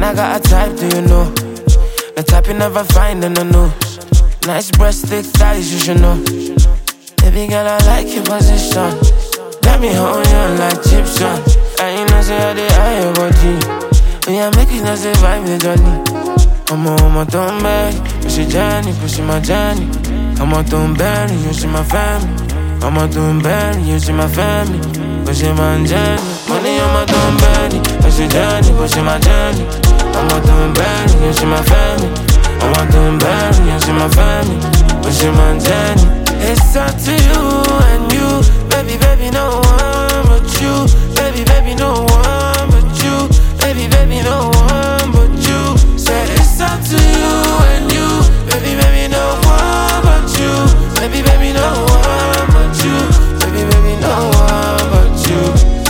I got a type, do you know? The type you never find in the news. Nice breast, thick thighs, you should know. Baby girl, I like your position. Got me holding on like Egyptian. And you know, say I did eye your body. When you make it, not say vibe with Johnny. I'm on don't beg. Push your journey, pushing my journey. I'm on don't bury, you see my family. I'm on don't bury, you see my family. Pushing my journey. Money on my don't bury. Push your journey, pushing my journey. I'm on don't bury, you see my family. I'm on don't bury, you see my family. Pushing my journey. It's up to you and you. Baby, baby, no one but you. Baby, baby, no one but you. Baby, baby, no one but you. Say it's up to you and you. Baby, baby, no one but you. Baby, baby, no one but you. Baby, baby, no one but you.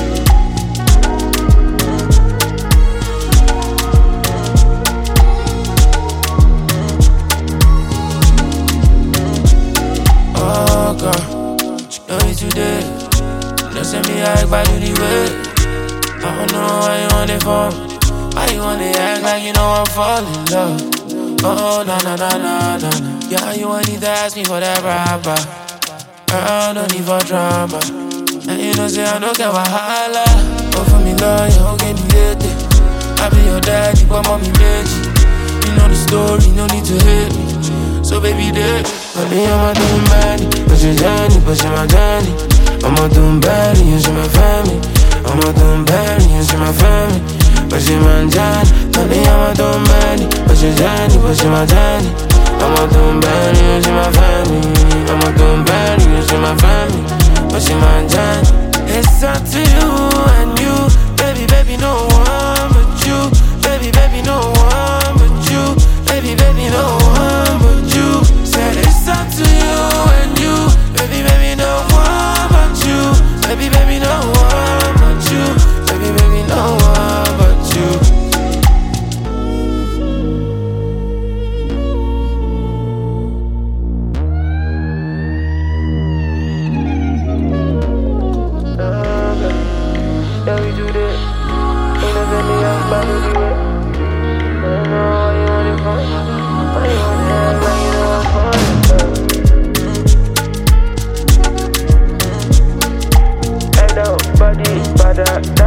Oh God, you know it today. Don't send me act by the way. I don't know why you want it for. Why you wanna act like you know I'm falling in love? Oh, na na na na na. Yeah, you want need to ask me for that rapper. Girl, no need for drama. And you know say I don't care wahala. Oh, for me love, you don't get me late. I be your daddy, but mommy made you. You know the story, no need to hate me. So baby, there. Money, I'm doing bad. Push your journey, pushing my journey. I'm doing bad, you see my family. I'm doing bad, you see my family. Pushing my journey. Money, I'm doing bad. Push your journey, pushing my journey. I'm doing bad, you see my family. I'm doing bad, you see my family. Pushing my journey. It's up to you and you. Baby, baby, no one but you. Baby, baby, no one but you. Baby, baby, no one but you. Said it's up to you and you. Baby, baby, no one but you. Baby, baby, no one but you. Baby, baby, no one but you. Yeah, we do this. Ain't no any else but we do it. I don't know why you want it for. Why you want it like you know I'm falling. Hey, no, body, bada.